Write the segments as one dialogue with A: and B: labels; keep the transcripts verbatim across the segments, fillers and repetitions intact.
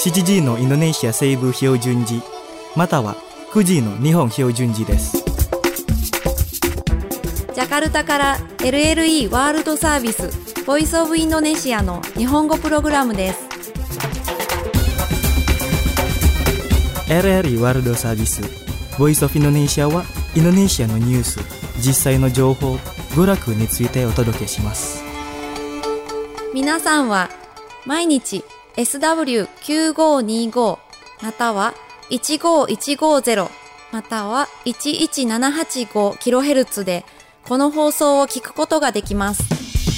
A: しちじのインドネシア西部標準時またはくじの日本標準時です。
B: ジャカルタから エルエルイー ワールドサービスボイスオブインドネシアの日本語プログラムです。
A: エルエルイー ワールドサービスボイスオブインドネシアはインドネシアのニュース、実際の情報、娯楽についてお届けします。
B: 皆さんは毎日 エスダブリューきゅうごにご またはいちごいちごゼロまたはいちいちななはちごキロヘルツ でこの放送を聞くことができます。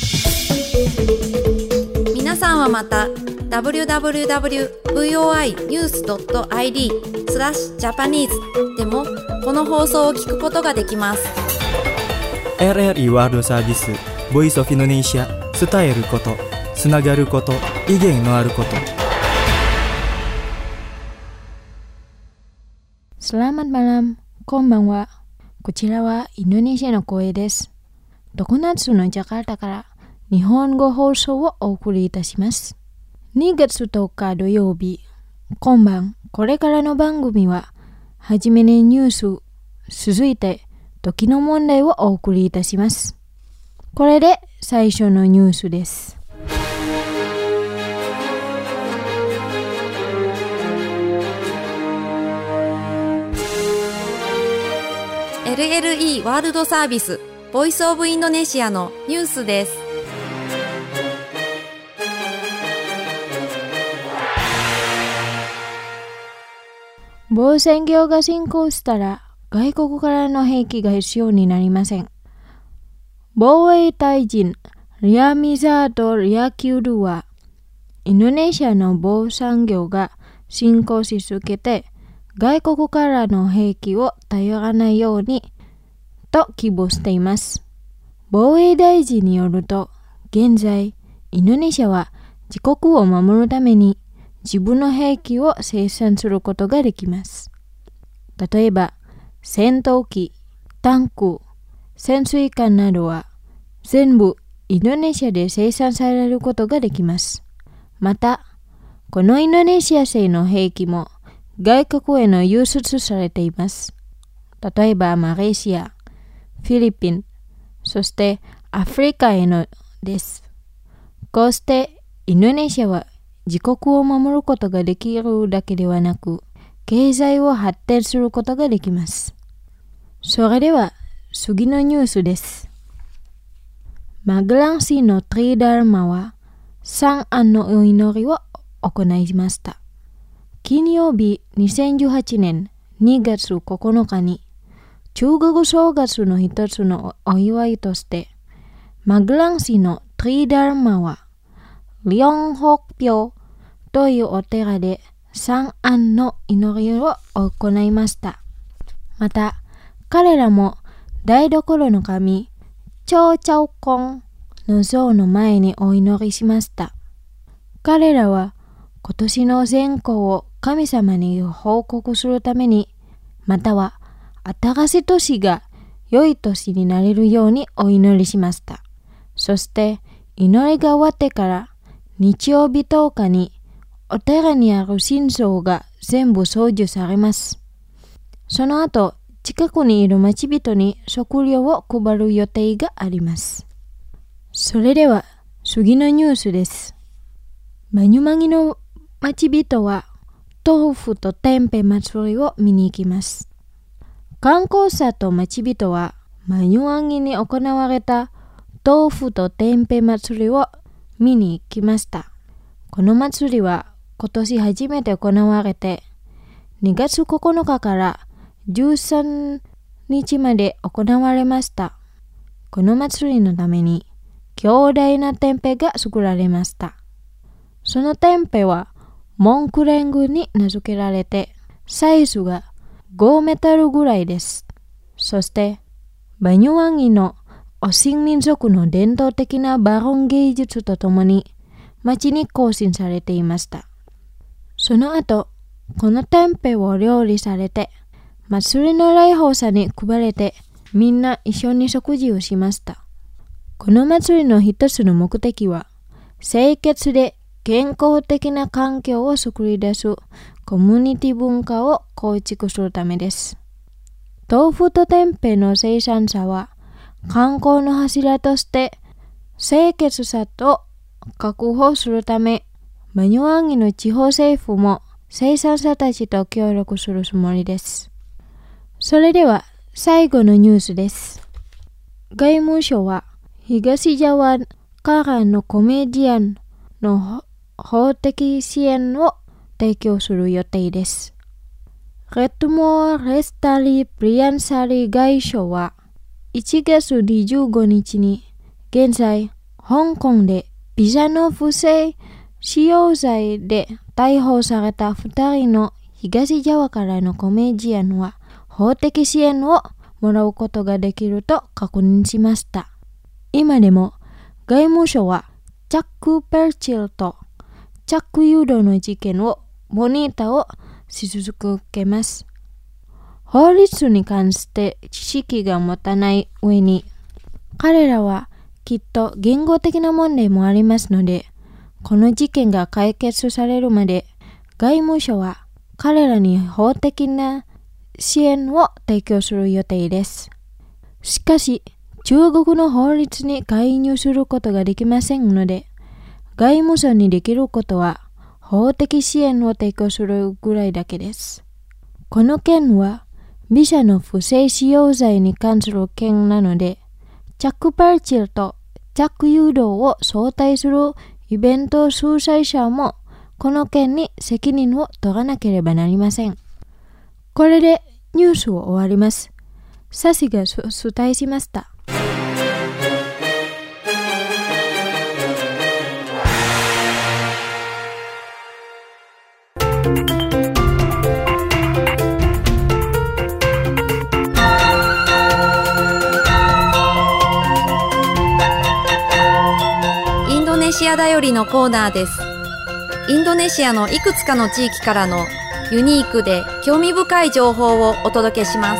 B: 皆さんはまた ダブリューダブリューダブリュードットブイオーアイニュースドットアイディー スラッシュジャパニーズでもこの放送を聞くことができます。
A: エルエルイー ワールドサービスボイスオブインドネシア、伝えること、つながること、威厳のあること。
C: Selamat malam、こんばんは。こちらはインドネシアの声です。常夏のジャカルタから日本語放送をお送りいたします。にがつとおか土曜日、今晩これからの番組ははじめにニュース、続いて時の問題をお送りいたします。これで最初のニュースです。
B: エルエルイー ワールドサービスボイスオブインドネシアのニュースです。
C: 防戦業が進行したら外国からの兵器が必要になりません。防衛大臣リアミザード・リアキュルはインドネシアの防産業が進行し続けて外国からの兵器を頼らないようにと希望しています。防衛大臣によると、現在インドネシアは自国を守るために自分の兵器を生産することができます。例えば戦闘機、タンク、潜水艦などは全部インドネシアで生産されることができます。また、このインドネシア製の兵器も外国への輸出されています。例えばマレーシア、フィリピン、そしてアフリカへのです。こうしてインドネシアは自国を守ることができるだけではなく、経済を発展することができます。それでは次のニュースです。マグラン市のトリダルマは三安のお祈りを行いました。金曜日にせんじゅうはちねんにがつここのかに中国正月の一つのお祝いとしてマグラン市のトリダルマはリョンホクピョというお寺で三安の祈りを行いました。また彼らも台所の神チョウチャオコンの像の前にお祈りしました。彼らは今年の善行を神様に報告するために、または新しい年が良い年になれるようにお祈りしました。そして祈りが終わってから日曜日とおかにお寺にある神像が全部掃除されます。その後、近くにいる町人に食料を配る予定があります。それでは次のニュースです。マニュマギの町人は豆腐とテンペ祭りを見に行きます。観光者と町人はマニュマギに行われた豆腐とテンペ祭りを見に行きました。この祭りは今年初めて行われて、にがつここのかからじゅうさんにちまで行われました。この祭りのために強大なテンペが作られました。そのテンペはモンクレングに名付けられて、サイズがごメートルぐらいです。そしてバニュワンギのオシン民族の伝統的なバロン芸術とともに町に行進されていました。その後、このテンペを料理されて、祭りの来訪者に配れて、みんな一緒に食事をしました。この祭りの一つの目的は、清潔で健康的な環境を作り出すコミュニティ文化を構築するためです。豆腐と天平の生産者は観光の柱として清潔さを確保するため、バニュアンギの地方政府も生産者たちと協力するつもりです。それでは最後のニュースです。外務省は東ジャワからのコメディアンの法的支援を提供する予定です。レッドモア・レスタリー・プリアンサリー外相はいちがつにじゅうごにちに現在香港でビザの不正使用罪で逮捕されたふたりの東ジャワからのコメディアンは法的支援をもらうことができると確認しました。今でも外務省はチャック・ペルチルとチャック・ユードの事件をモニターをし続けます。法律に関して知識が持たない上に、彼らはきっと言語的な問題もありますので、この事件が解決されるまで外務省は彼らに法的な支援を提供する予定です。しかし、中国の法律に介入することができませんので、外務省にできることは法的支援を提供するぐらいだけです。この件はビザの不正使用罪に関する件なので、チャック・ペルチルとチャック・ユードを招待するイベント主催者もこの件に責任を取らなければなりません。これでニュースを終わります。サシが伝えしました。
B: インドネシアだよりのコーナーです。インドネシアのいくつかの地域からのユニークで興味深い情報をお届けします。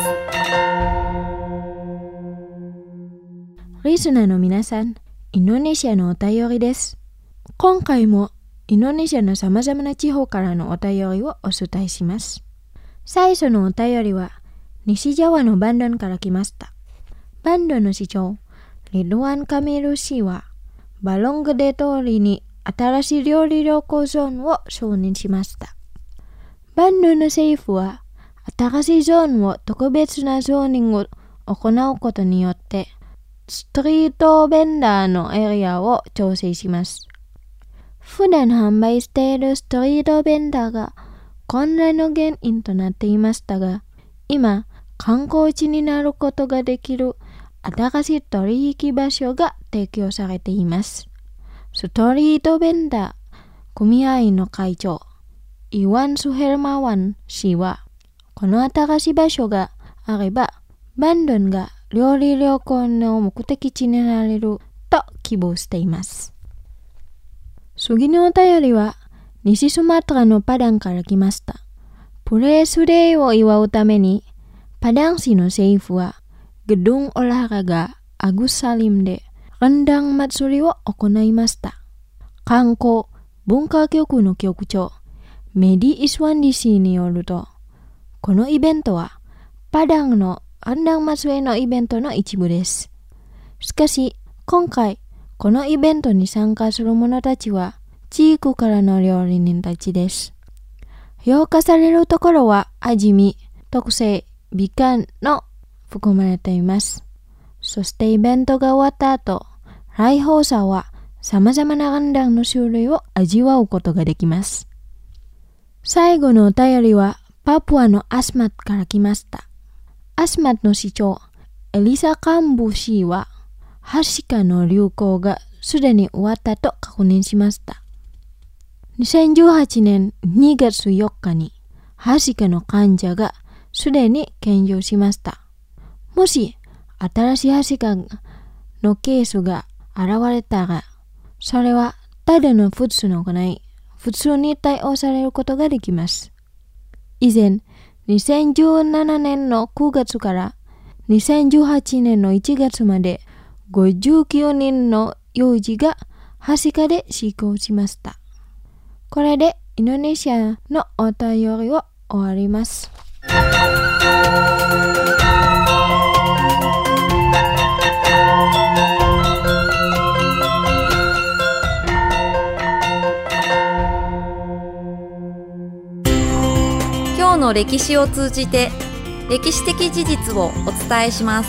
C: リスナーの皆さん、インドネシアのお便りです。今回もインドネシアのさまざまな地方からのお便りをお伝えします。最初のお便りは西ジャワのバンドンから来ました。バンドンの市長、リドワン・カミル氏はバロングデ通りに新しい料理旅行ゾーンを承認しました。バンドンの政府は新しいゾーンを特別なゾーニングを行うことによってストリートベンダーのエリアを調整します。普段販売しているストリートベンダーが混乱の原因となっていましたが、今観光地になることができる新しい取引場所が提供されています。ストリートベンダー組合の会長、イワン・スヘルマワン氏は、この新しい場所があれば、バンドンが料理旅行の目的地になれると希望しています。次のお便りは、西スマトラのパダンから来ました。プレースデーを祝うために、パダン市の政府は、gedung olahraga Agus Salimでrendang matsuriを行いました。観光文化局の局長、メディ・イスワンディ氏によると、このイベントはパダンのrendang matsuriのイベントの一部です。しかし、今回、このイベントに参加する者たちは、地域からの料理人たちです。評価されるところは味見、特性、美観の含まれています。そしてイベントが終わった後、来訪者は様々なrendangの種類を味わうことができます。最後のお便りはパプアのアスマットから来ました。アスマットの市長、エリサ・カンブ氏は、ハシカの流行がすでに終わったと確認しました。にせんじゅうはちねんにがつよっかに、ハシカの患者がすでに検証しました。もし、新しいハシカのケースが現れたら、それはただの普通の行い、普通に対応されることができます。以前、にせんじゅうななねんのくがつからにせんじゅうはちねんのいちがつまでごじゅうきゅうにんの幼児がハシカで死亡しました。 これでインドネシアのお便りを終わります。
B: 今日の歴史を通じて歴史的事実をお伝えします。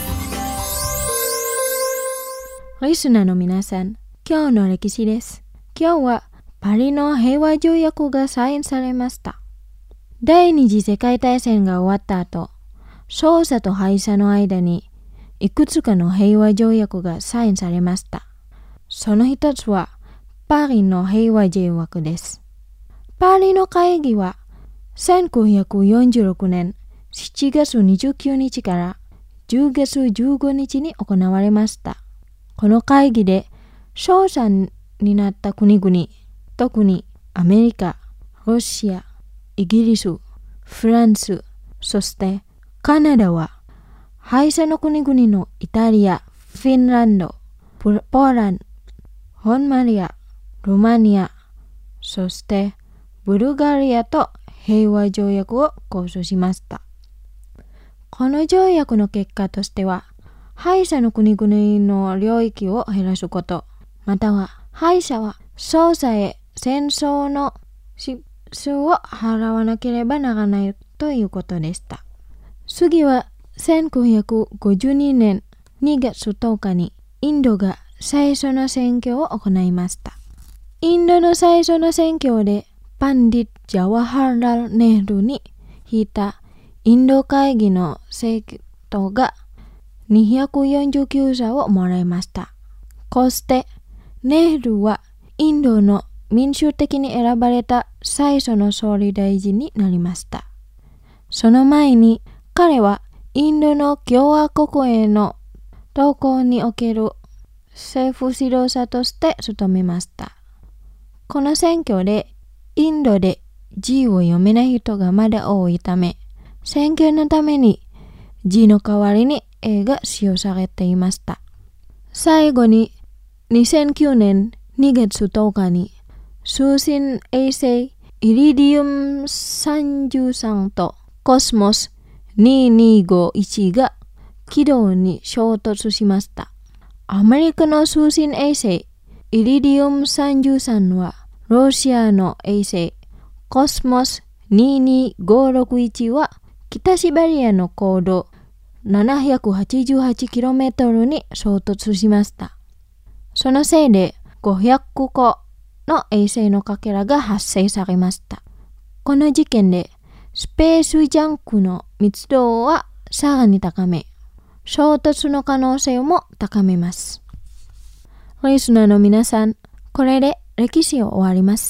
C: リスナーの皆さん、今日の歴史です。今日はパリの平和条約がサインされました。第二次世界大戦が終わった後、勝者と敗者の間にいくつかの平和条約がサインされました。その一つはパリの平和条約です。パリの会議はせんきゅうひゃくよんじゅうろくねんしちがつにじゅうくにちからじゅうがつじゅうごにちに行われました。この会議で勝者になった国々、特にアメリカ、ロシア、イギリス、フランス、そしてカナダは敗者の国々のイタリア、フィンランド、ポーランド、ホンマリア、ルーマニア、そしてブルガリアと平和条約を交渉しました。この条約の結果としては、敗者の国々の領域を減らすこと、または敗者は勝者へ戦争の支出を払わなければならないということでした。次はせんきゅうひゃくごじゅうにねんにがつとおかにインドが最初の選挙を行いました。インドの最初の選挙でパンディット・ジャワハラル・ネヘルに引いたインド会議の政党がにひゃくよんじゅうきゅうさをもらいました。こうしてネヘルはインドの民主的に選ばれた最初の総理大臣になりました。その前に彼はインドの共和国への投稿における政府指導者として務めました。この選挙でインドで字を読めない人がまだ多いため、選挙のために字の代わりに絵が使用されていました。最後ににせんきゅうねんにがつとおかに通信衛星イリディウムさんじゅうさんとコスモスににごいちが軌道に衝突しました。アメリカの通信衛星イリディウムさんじゅうさんはロシアの衛星コスモスににごろくいちは北シベリアの高度 ななひゃくはちじゅうはちキロメートル に衝突しました。そのせいでごひゃくこの衛星のかけらが発生されました。この事件でスペースジャンクの密度はさらに高め、衝突の可能性も高めます。リスナーの皆さん、これで歴史を終わります。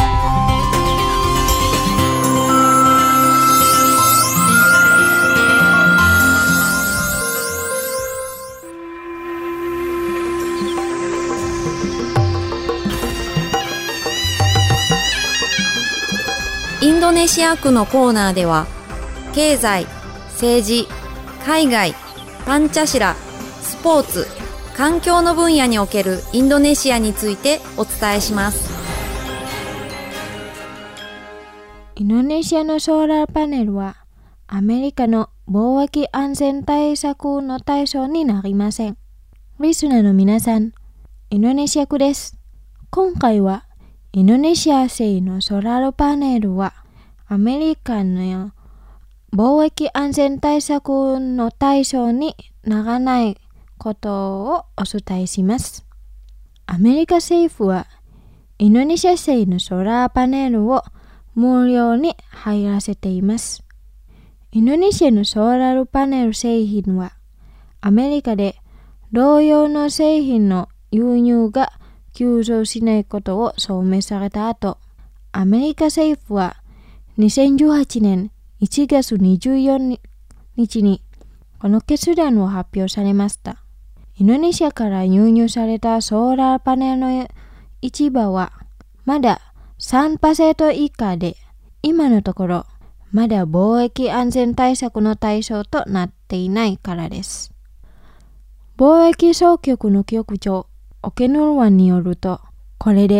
B: インドネシア区のコーナーでは、経済、政治、海外、パンチャシラ、スポーツ、環境の分野におけるインドネシアについてお伝えします。
C: インドネシアのソーラーパネルはアメリカの貿易安全対策の対象になりません。リスナーの皆さん、インドネシア区です。今回はインドネシア製のソーラーパネルはアメリカの貿易安全対策の対象にならないことをお伝えします。アメリカ政府はインドネシア製のソーラーパネルを無料に入らせています。インドネシアのソーラーパネル製品はアメリカで同様の製品の輸入が急増しないことを証明された後、アメリカ政府はにせんじゅうはちねんいちがつにじゅうよっかにこの決断を発表されました。インドネシアから輸入されたソーラーパネルの市場はまだ さんパーセント 以下で、今のところまだ貿易安全対策の対象となっていないからです。貿易総局の局長オケヌルワンによると、これで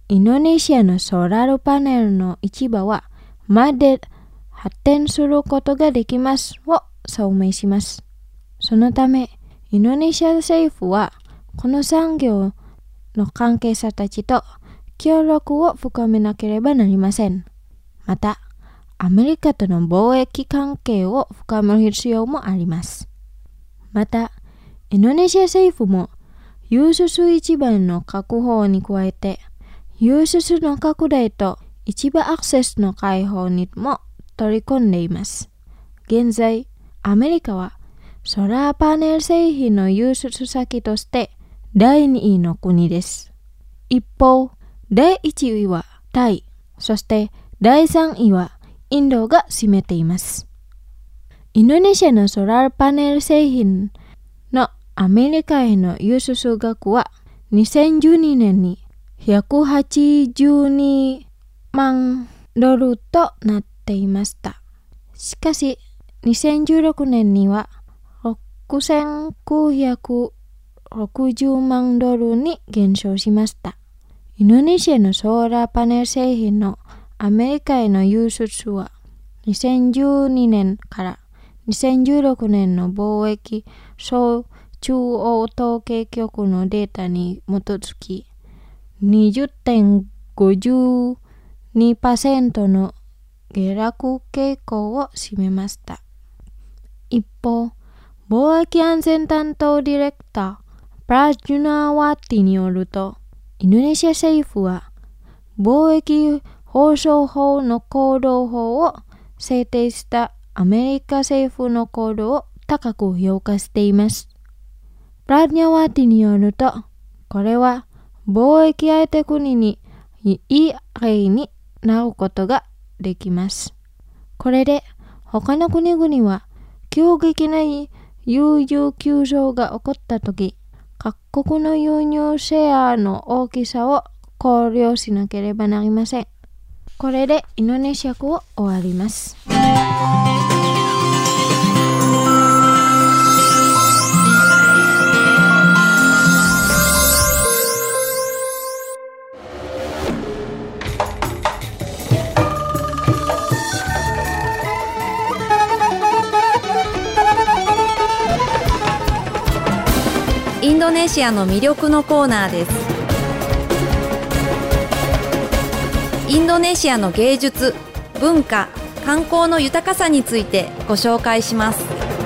C: インドネシアのソーラーパネルの市場はまで発展することができますを証明します。そのため、インドネシア政府はこの産業の関係者たちと協力を深めなければなりません。また、アメリカとの貿易関係を深める必要もあります。また、インドネシア政府も輸出市場の確保に加えて、輸出の拡大と市場アクセスの開放にも取り込んでいます。現在、アメリカはソーラーパネル製品の輸出先としてだいにいの国です。一方、だいいちいはタイ、そしてだいさんいはインドが占めています。インドネシアのソーラーパネル製品のアメリカへの輸出額はにせんじゅうにねんにひゃくはちじゅうにまんドルとなっていました。しかし、にせんじゅうろくねんにはろくせんきゅうひゃくろくじゅうまんドルに減少しました。インドネシアのソーラーパネル製品のアメリカへの輸出はにせんじゅうにねんからにせんじゅうろくねんの貿易総中央統計局のデータに基づき にじゅってんごじゅうにパーセント の下落傾向を占めました。一方、貿易安全担当ディレクタープラジュナーワティによると、インドネシア政府は貿易放送法の行動法を制定したアメリカ政府の行動を高く評価しています。プラジャワティによると、これは貿易相手国にいい例になることができます。これで他の国々は急激な輸入急増が起こったとき、各国の輸入シェアの大きさを考慮しなければなりません。これでインドネシア語を終わります。
B: インドネシアの魅力のコーナーです。インドネシアの芸術、文化、観光の豊かさについてご紹介します。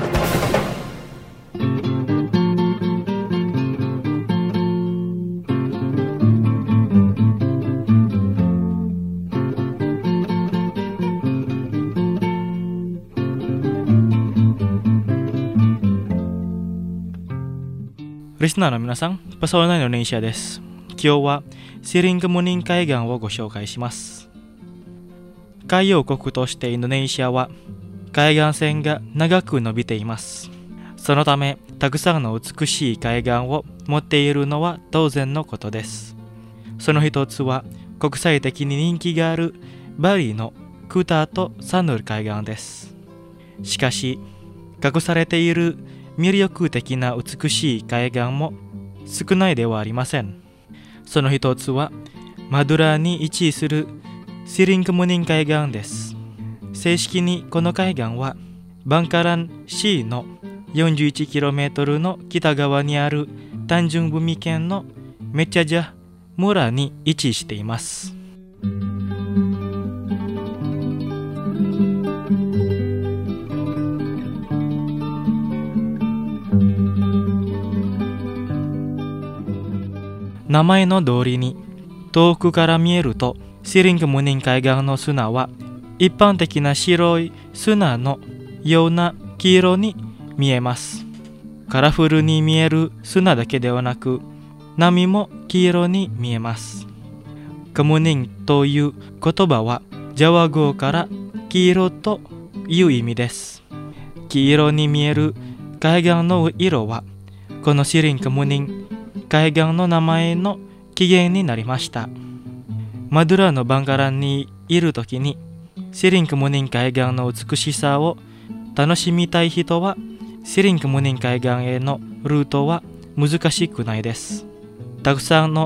A: リスナーの皆さん、パソナインドネシアです。今日はシリングムニン海岸をご紹介します。海洋国としてインドネシアは海岸線が長く伸びています。そのため、たくさんの美しい海岸を持っているのは当然のことです。その一つは国際的に人気があるバリのクタとサヌル海岸です。しかし、隠されている魅力的な美しい海岸も少ないではありません。その一つはマドゥラーに位置するシリングムニン海岸です。正式にこの海岸はバンカラン市の よんじゅういちキロメートル の北側にあるタンジュンブミ県のメチャジャ村に位置しています。名前の通りに遠くから見えるとシリングムニン海岸の砂は一般的な白い砂のような黄色に見えます。カラフルに見える砂だけではなく波も黄色に見えます。カムニンという言葉はジャワ語から黄色という意味です。黄色に見える海岸の色はこのシリングムニン海岸の名前の起源になりました。マドゥラーのバンガランにいるときにシリングムニン海岸の美しさを楽しみたい人はシリングムニン海岸へのルートは難しくないです。たくさんの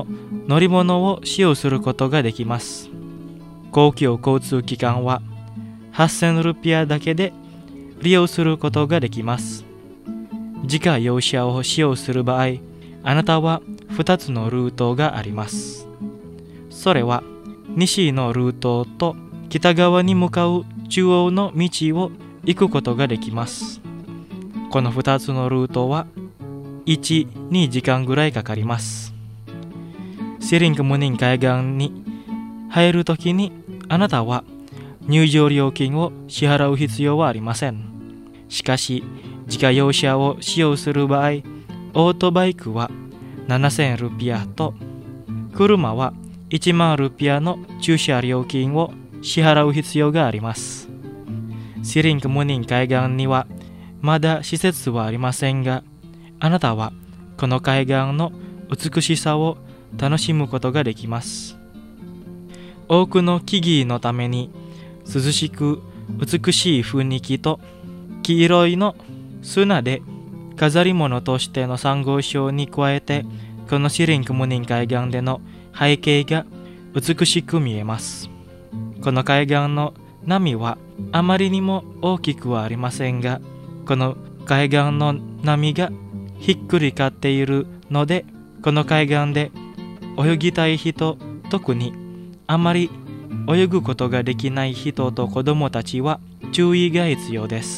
A: 乗り物を使用することができます。公共交通機関ははっせんルピアだけで利用することができます。自家用車を使用する場合、あなたはふたつのルートがあります。それは西のルートと北側に向かう中央の道を行くことができます。このふたつのルートはいち、にじかんぐらいかかります。シリンクムニン海岸に入るときにあなたは入場料金を支払う必要はありません。しかし、自家用車を使用する場合、オートバイクはななせんルピアと車はいちまんルピアの駐車料金を支払う必要があります。シリンクムニン海岸にはまだ施設はありませんが、あなたはこの海岸の美しさを楽しむことができます。多くの木々のために涼しく美しい雰囲気と黄色いの砂で飾り物としてのサンゴ礁に加えて、このシリンクムニン海岸での背景が美しく見えます。この海岸の波はあまりにも大きくはありませんが、この海岸の波がひっくり返っているので、この海岸で泳ぎたい人、特にあまり泳ぐことができない人と子供たちは注意が必要です。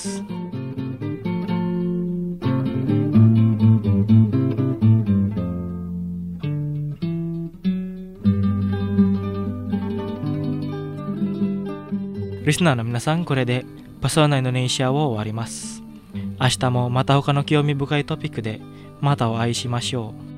A: リスナーの皆さん、これでパソナインドネシアを終わります。明日もまた他の興味深いトピックでまたお会いしましょう。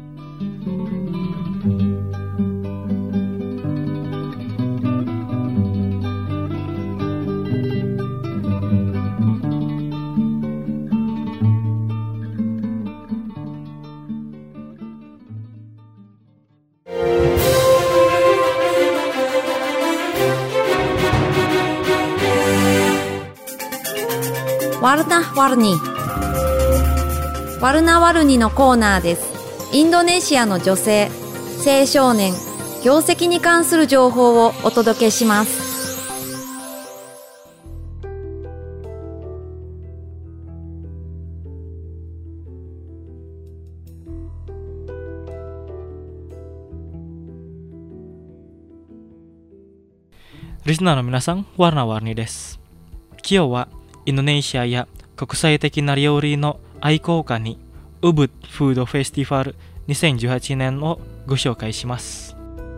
B: ワルナワルニワルナワルニのコーナーです。インドネシアの女性、青少年、業績に関する情報をお届けします。
A: リスナーの皆さん、ワルナワルニです。今日はインドネシアや国際的な料理の愛好家にウブッドフードフェスティバルにせんじゅうはちねんをご紹介します。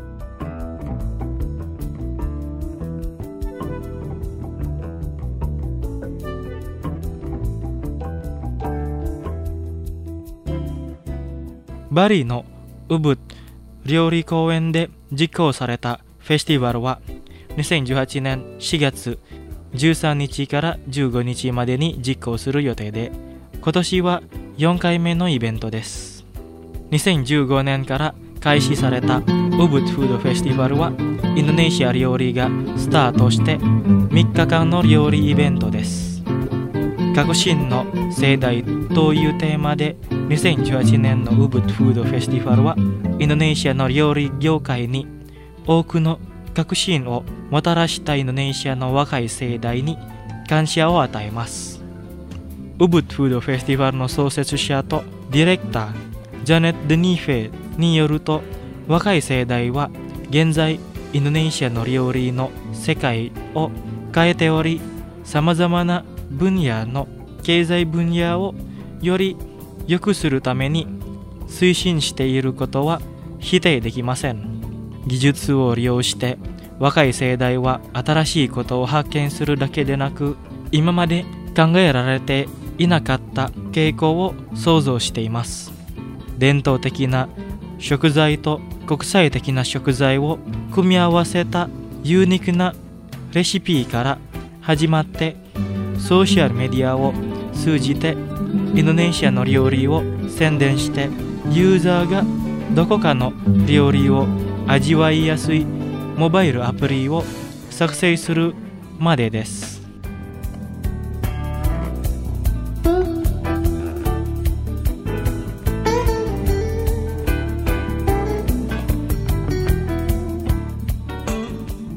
A: バリのウブッド料理公園で実行されたフェスティバルはにせんじゅうはちねんしがつじゅうさんにちからじゅうごにちまでに実行する予定で、今年はよんかいめのイベントです。にせんじゅうごねんから開始されたウブッドフードフェスティバルはインドネシア料理がスタートしてみっかかんの料理イベントです。革新の世代というテーマでにせんじゅうはちねんのウブッドフードフェスティバルはインドネシアの料理業界に多くの革新をもたらしたインドネシアの若い世代に感謝を与えます。ウブッドフードフェスティバルの創設者とディレクタージャネット・デニーフェによると、若い世代は現在インドネシアの料理の世界を変えており、さまざまな分野の経済分野をより良くするために推進していることは否定できません。技術を利用して若い世代は新しいことを発見するだけでなく、今まで考えられていなかった傾向を想像しています。伝統的な食材と国際的な食材を組み合わせたユニークなレシピから始まって、ソーシャルメディアを通じてインドネシアの料理を宣伝して、ユーザーがどこかの料理を味わいやすいモバイルアプリを作成するまでです。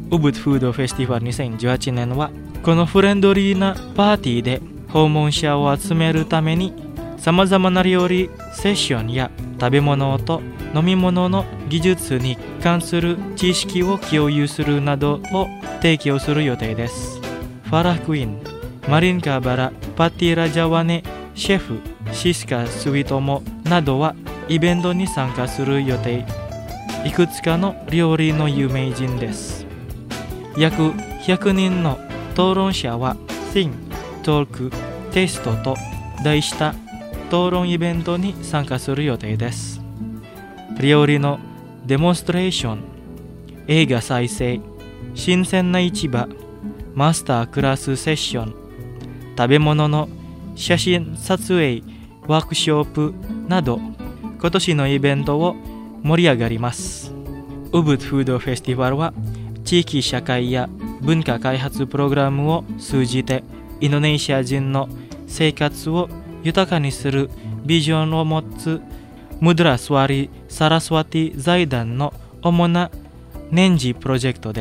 A: ウブッドフードフェスティバルにせんじゅうはちねんはこのフレンドリーなパーティーで訪問者を集めるためにさまざまな料理セッションや食べ物と飲み物の技術に関する知識を共有するなどを提供する予定です。ファラクイン、マリンカバラ、パティラジャワネ、シェフ、シスカスウィトモなどはイベントに参加する予定。いくつかの料理の有名人です。約ひゃくにんの討論者は Think, Talk, Taste と題した討論イベントに参加する予定です。料理のデモンストレーション、映画再生、新鮮な市場、マスタークラスセッション、食べ物の写真撮影ワークショップなど今年のイベントを盛り上がります。ウブッドフードフェスティバルは地域社会や文化開発プログラムを通じてインドネシア人の生活を豊かにするビジョンを持つムドラスワリ・サラスワティ財団の主な年次プロジェクトです。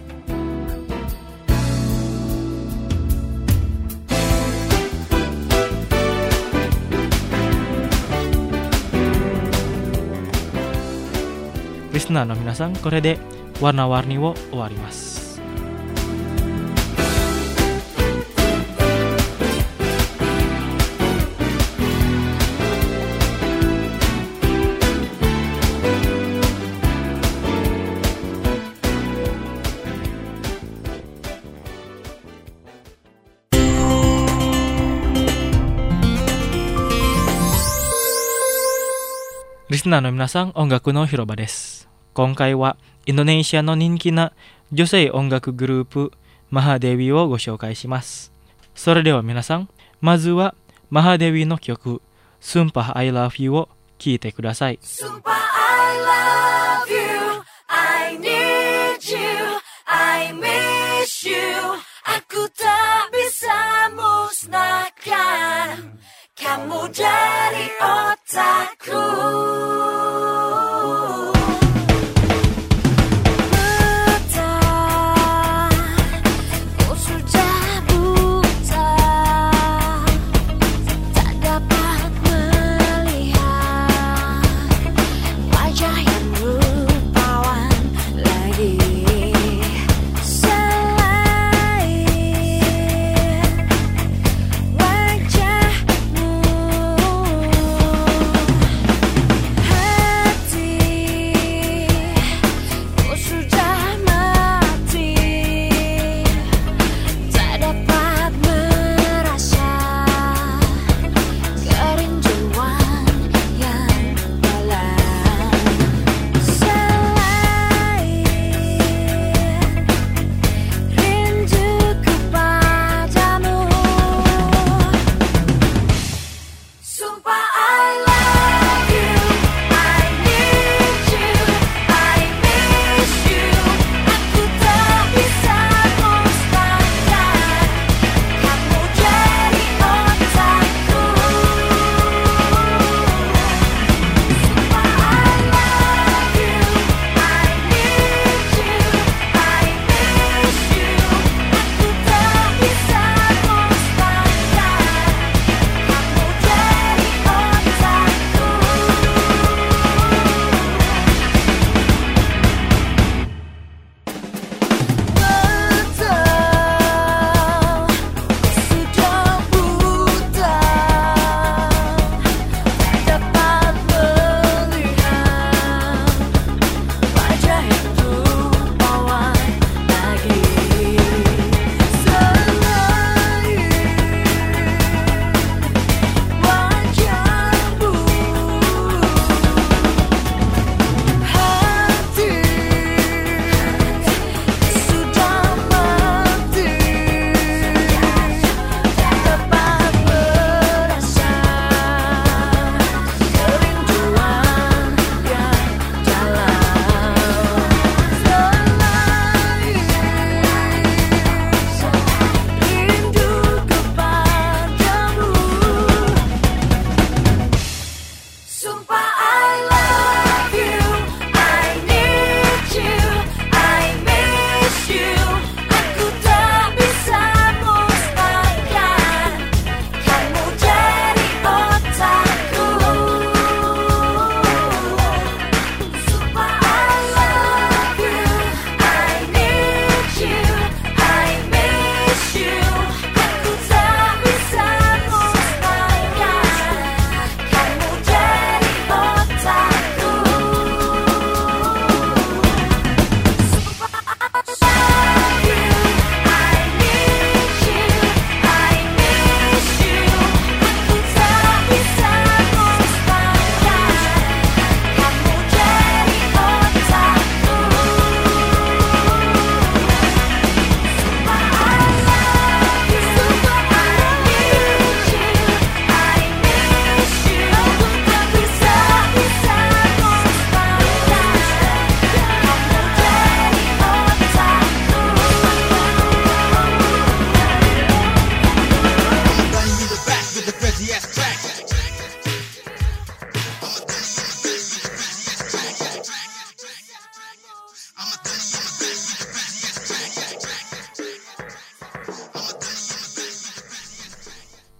A: リスナーの皆さん、これでwarna-warniを終わります。リスナーの皆さん、音楽の広場です。今回はインドネシアの人気な女性音楽グループマハデビをご紹介します。それでは皆さん、まずはマハデビの曲 Sumpah I Love You を聴いてください。
D: Sumpah I love you, I need you, I miss you. Aku tak bisa musnahkan kamu dari otakku.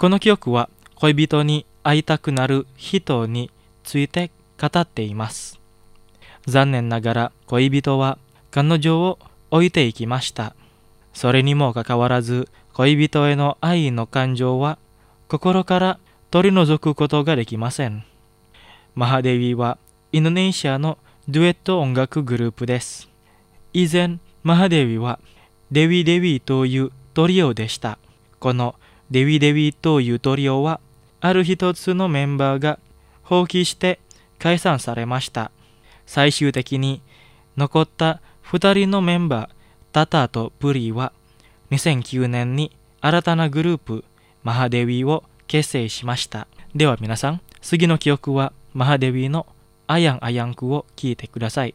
A: この曲は恋人に会いたくなる人について語っています。残念ながら恋人は彼女を置いていきました。それにもかかわらず、恋人への愛の感情は心から取り除くことができません。マハデビーはインドネシアのデュエット音楽グループです。以前、マハデビーはデビデビというトリオでした。このデビデビというトリオは、ある一つのメンバーが放棄して解散されました。最終的に残った二人のメンバー、タタとプリーはにせんきゅうねんに新たなグループマハデビーを結成しました。では皆さん、次の曲はマハデビーのアヤンアヤンクを聴いてください。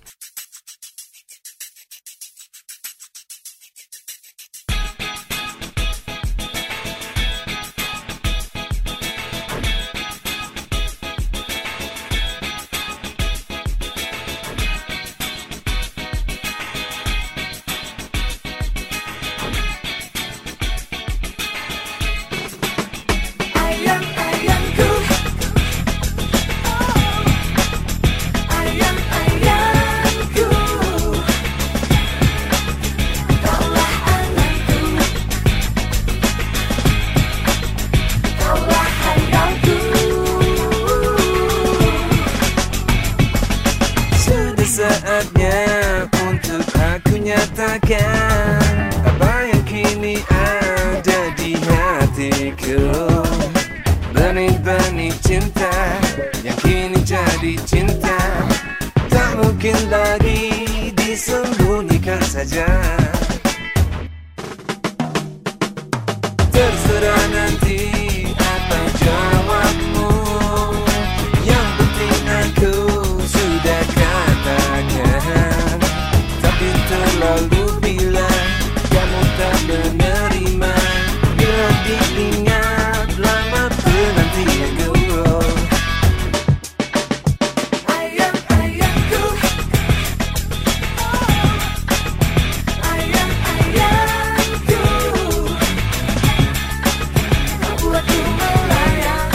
E: Saatnya untuk aku nyatakan apa yang kini ada di hatiku. Benih-benih cinta yang kini jadi cinta, tak mungkin lagi disembunyikan saja. Terserah nanti apa jawabmu, yang penting aku sudah katakan. Tapi terlalu bila kamu tak menerima, bila diingat lama penantianku.
D: Ayang-ayangku, ayang-ayangku, kau buatku melayang,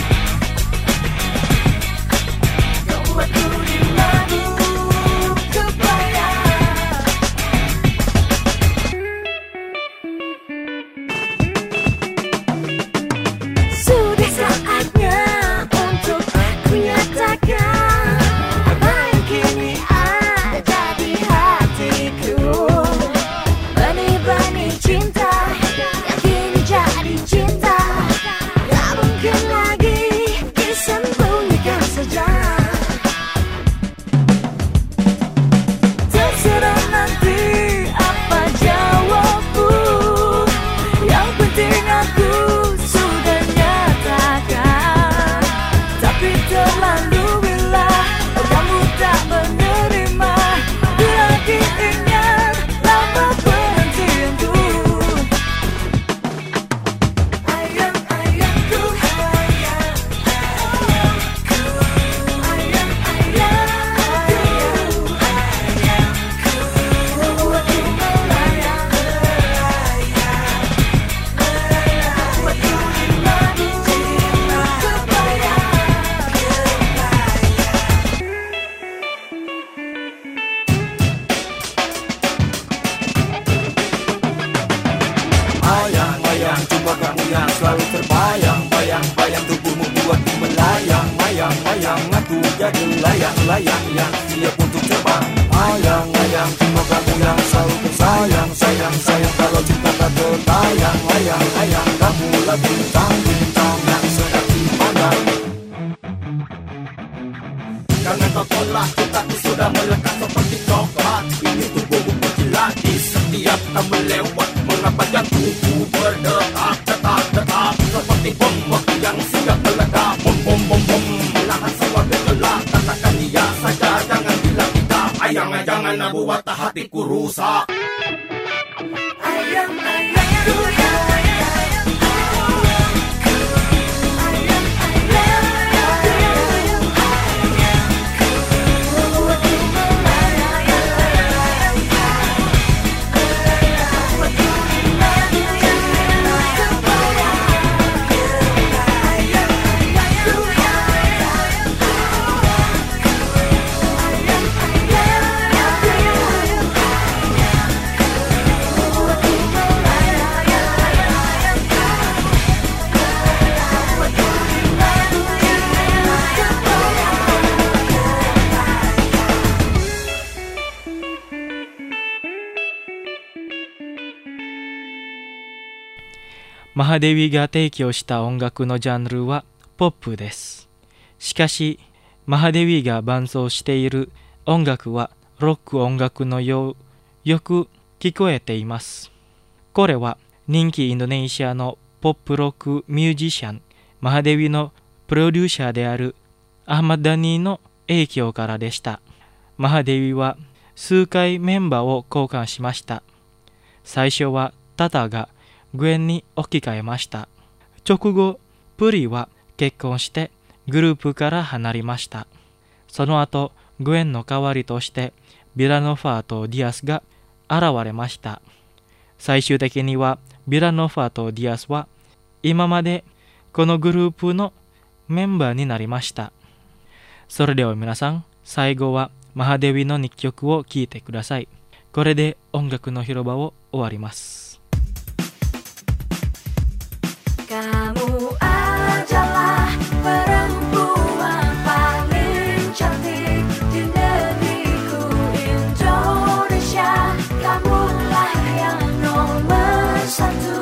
D: kau buatku di madu kebayang. Sudah saatnya untuk aku nyatakan apa yang kini ada di hatiku. Benih-benih cinta yang kini jadi cinta, tak mungkin lagi disembunyikan saja. Terserah nanti apa jawabmu, yang penting aku sudah nyatakan. Tapi terlalu bila kamu tak menerima, bila diingat lama penantianku. Ayang-ayangku, ayang-ayangku, ayang-ayangku, kau buatku melayang, buatku di madu kebayang.
E: Ayang-ayang, cuma kamu yang selalu terbayang. Bayang-bayang tubuhmu buatku melayang. Mayang-mayang, aku jadi layang-layang yang siap untuk terbang. Ayang-ayang, cuma kamu yang selalu tersayang. Sayang-sayang kalau cinta tak tertayang. Ayang-ayang, kamu lah bintang-bintang yang sedang dipandang. Karena kau tolak cintaku sudah melekat seperti coklat. Ini tubuhmu berkilat di setiap tak melewat. Mengapa jantungku berdetak, detak, detak seperti bom waktu yang siap meledak. Bom, bom, bom, bom, melahan semua bergelak. Katakan dia saja, jangan bilang kita. Ayang, jangan buat hatiku rusak.
D: Ayang-ayangku, ayang-ayangku, ayang-ayangku, buatku melayang, buatku di madu kebayang.
A: マハデビが提供した音楽のジャンルはポップです。しかし、マハデビが伴奏している音楽はロック音楽のようよく聞こえています。これは人気インドネシアのポップロックミュージシャンマハデビのプロデューサーであるアハマッダニーの影響からでした。マハデビは数回メンバーを交換しました。最初はタタがグエンに置き換えました。直後、プリは結婚してグループから離れました。その後、グエンの代わりとしてビラノファーとディアスが現れました。最終的にはビラノファーとディアスは今までこのグループのメンバーになりました。それでは皆さん、最後はマハデビのにきょくを聴いてください。これで音楽の広場を終わります。
D: Kamu adalah perempuan paling cantik di negeriku Indonesia. Kamulah yang nomor satu.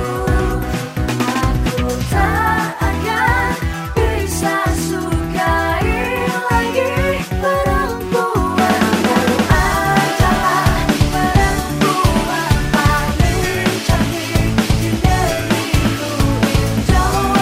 D: Aku tak akan bisa sukai lagi perempuan. Kamu adalah perempuan paling cantik di negeriku Indonesia.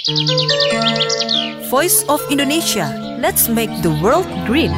F: Voice of Indonesia. Let's make the world green.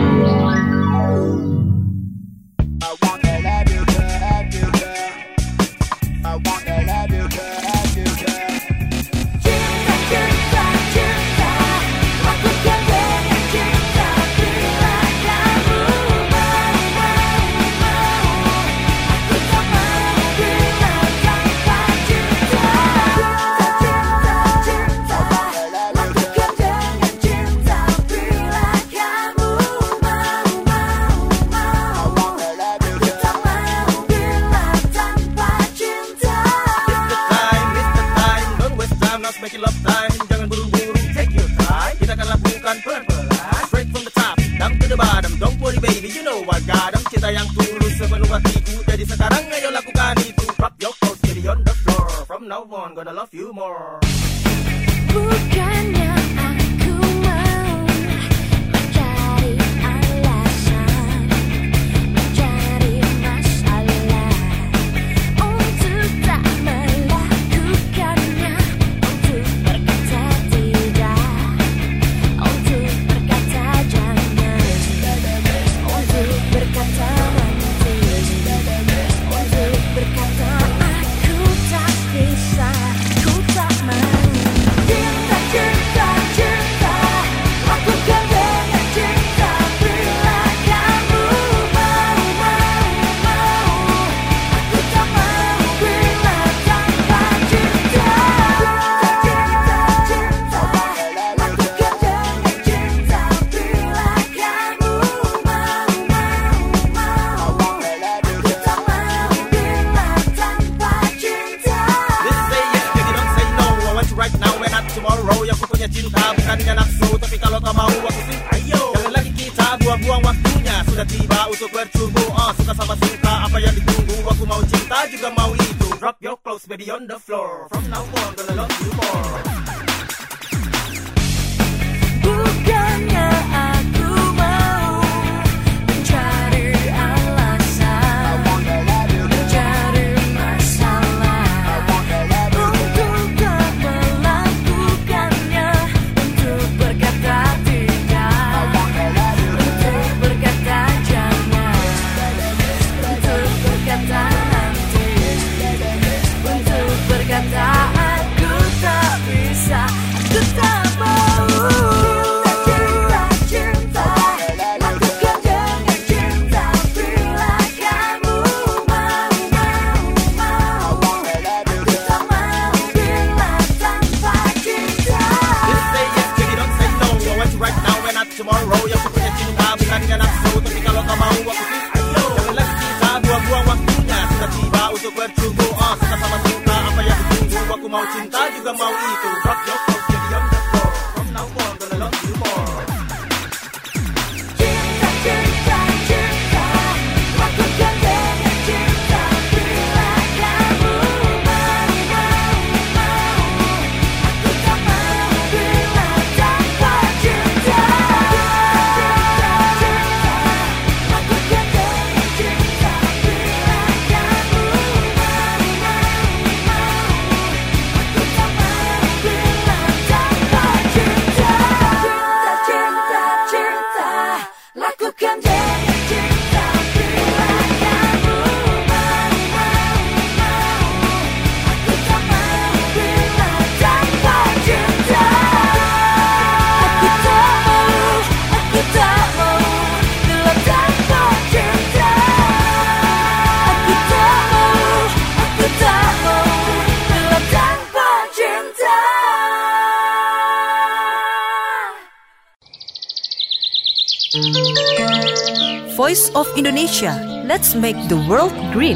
F: Voice of Indonesia. Let's make the world green.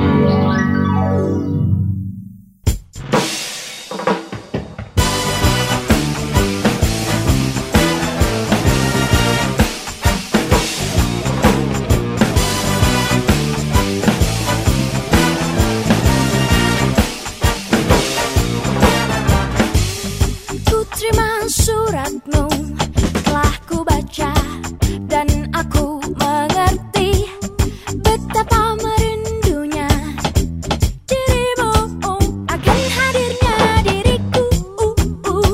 D: Ku terima suratmu, telah ku baca dan aku mengerti betapa merindunya dirimu akan hadirnya diriku.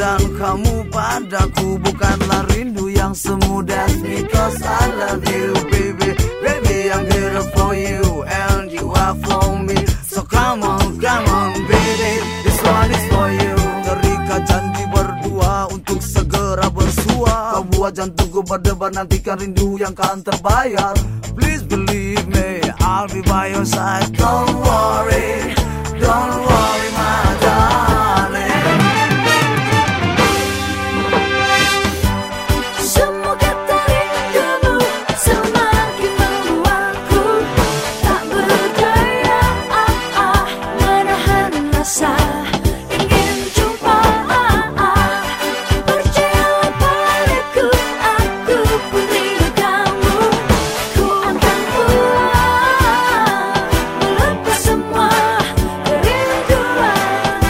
G: dan kamu padaku bukanlah rindu yang semu. That's because I love you, baby. Baby, I'm here for you and you are for me. So come on, come on, baby, this one is for you. Terikat janji berdua untuk segera bersua. Kau buat jantungku berdebar, nantikan rindu yang kan terbayar. Please believe me, I'll be by your side. Don't worry, don't worry my darling.
D: Semua kata rindumu semakin membuatku tak berdaya, ah, ah, menahan rasa ingin jumpa, ah, ah. Percayalah padaku, aku pun rindu kamu. Ku akan pulang melepas semua kerinduan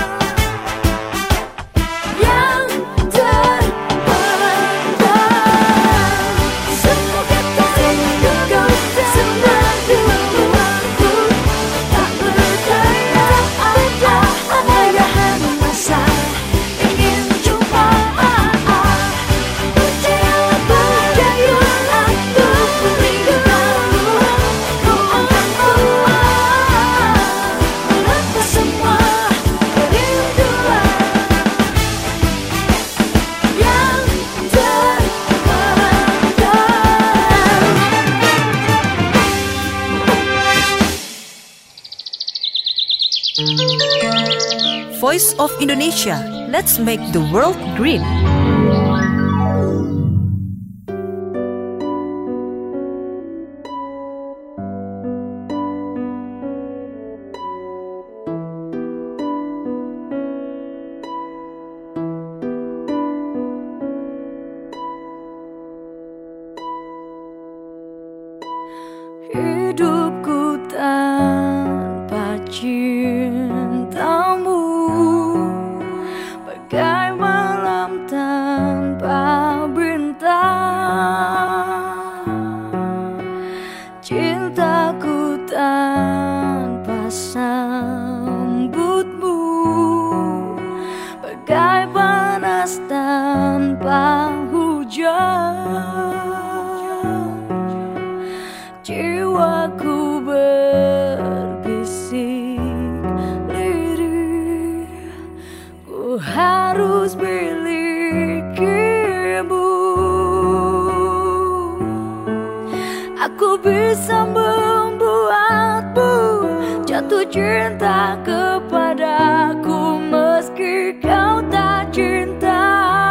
D: yang terpendam. Semua kata rinduku semakin membuatku tak berdaya, ah, ah, menahan rasa ingin jumpa, ah, ah. Percayalah padaku, aku pun rindu kamu. Ku akan pulang melepas semua kerinduan yang terpendam.
F: Voice of Indonesia. Let's make the world green.
D: Hidupku tanpa cintamu bagai malam tanpa bintang. Cintaku tanpa sambutmu bagai panas tanpa hujan. Jiwaku berbisik lirih, ku harus milikimu. Aku bisa membuatmu jatuh cinta kepadaku meski kau tak cinta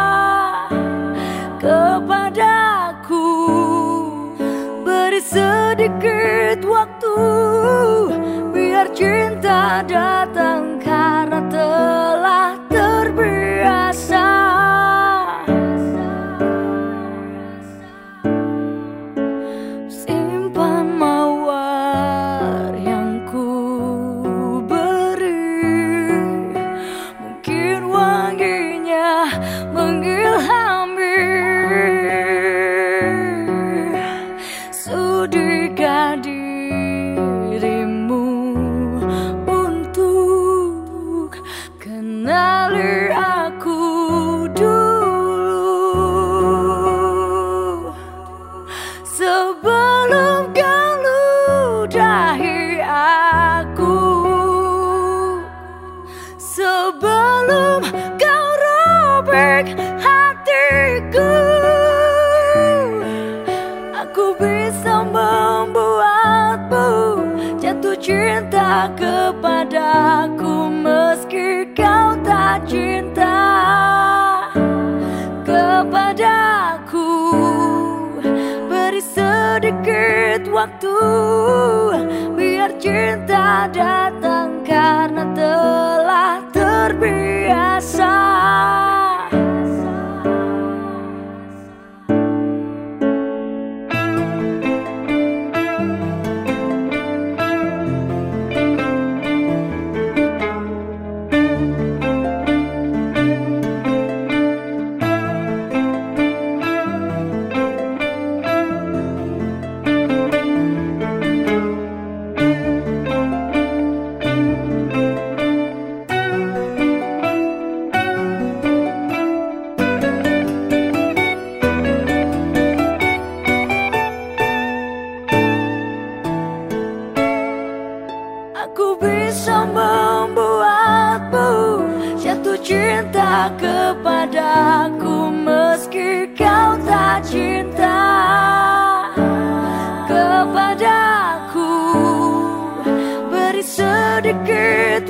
D: kepadaku. Beri sedikit waktu biar cinta datang karena telah terbiasa. Simpan mawar yang ku beri, mungkin wanginya mengilhami. Sudikah dirimu untuk kenali aku dulu, sebelum kau ludahi aku, sebelum kau robek hatiku. Aku bisa membuatmu jatuh cinta kepadaku meski kau tak cinta kepadaku. Beri sedikit waktu biar cinta datang karena telah terbiasa.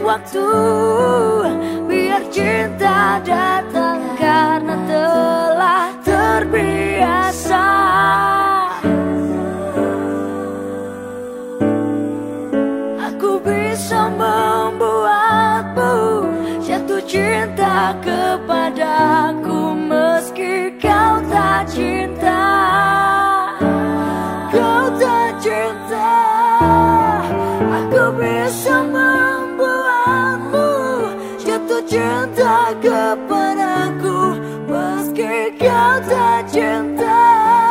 D: waktu, biar cinta datang karena telah terbiasa. Aku bisa membuatmu jatuh cinta kepadaku meski kau tak cinta. Kau tak cinta. Aku bisa membuatmu jatuh cinta kepadaku meski kau tak cinta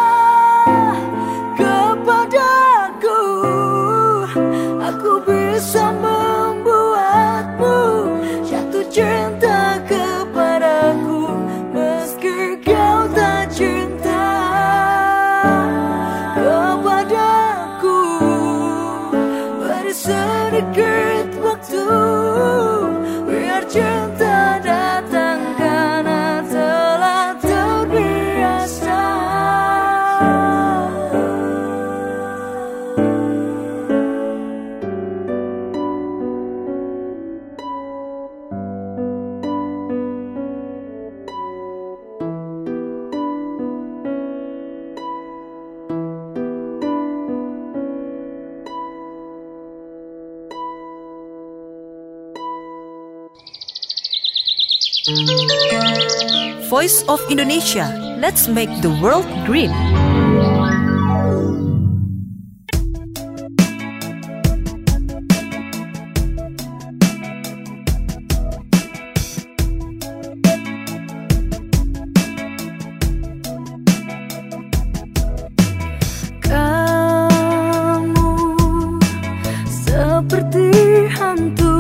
D: kepadaku. Aku bisa membuatmu jatuh cinta kepadaku meski kau tak cinta kepadaku. Beri sedikit waktu, biar cinta datang karena telah terbiasa.
F: Voice of Indonesia. Let's make the world green.
D: Kamu seperti hantu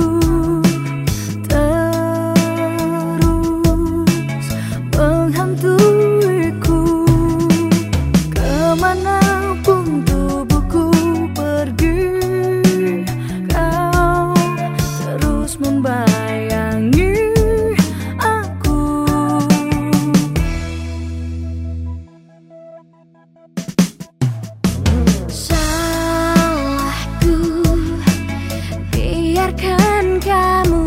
D: menghantuiku kemanapun tubuhku pergi. Kau terus membayangi aku. Salahku biarkan kamu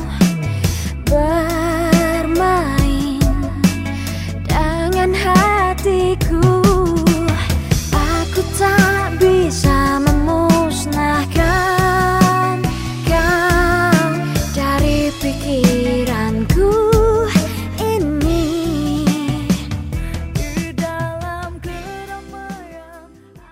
D: bermain dengan hatiku. Aku tak bisa memusnahkan kau dari pikiranku ini. Di dalam keramaian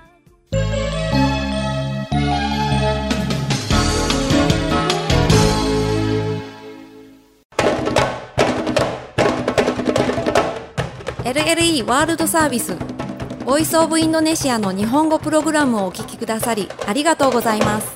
B: エルエルイー ワールドサービスボイスオブインドネシアの日本語プログラムをお聞きくださりありがとうございます。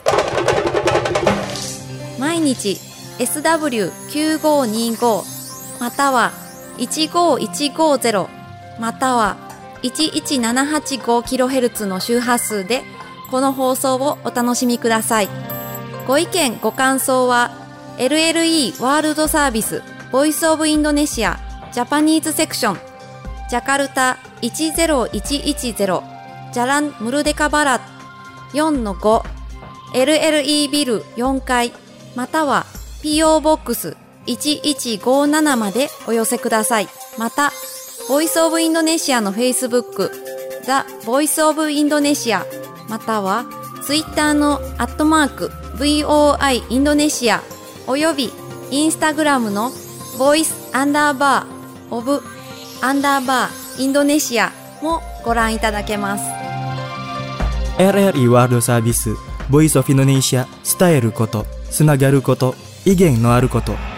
B: 毎日 エスダブリューきゅうごにご またはいちごいちごゼロまたはいちいちななはちごキロヘルツ の周波数でこの放送をお楽しみください。ご意見ご感想は エルエルイー ワールドサービスボイスオブインドネシアジャパニーズセクションジャカルタいちゼロいちいちゼロジャランムルデカバラ よんのご エルエルイー ビルよんかいまたは ピーオー ボックスいちいちごななまでお寄せください。また、ボイスオブインドネシアの Facebook、The Voice of Indonesia、または Twitter のアットマーク ブイオーアイ インドネシアおよび Instagram の Voice アンダーバー of アンダーバーインドネシアもご覧いただけます。
A: エルエルイー ワールドサービスボイスオフインドネシア伝えること、つながること、意見のあること。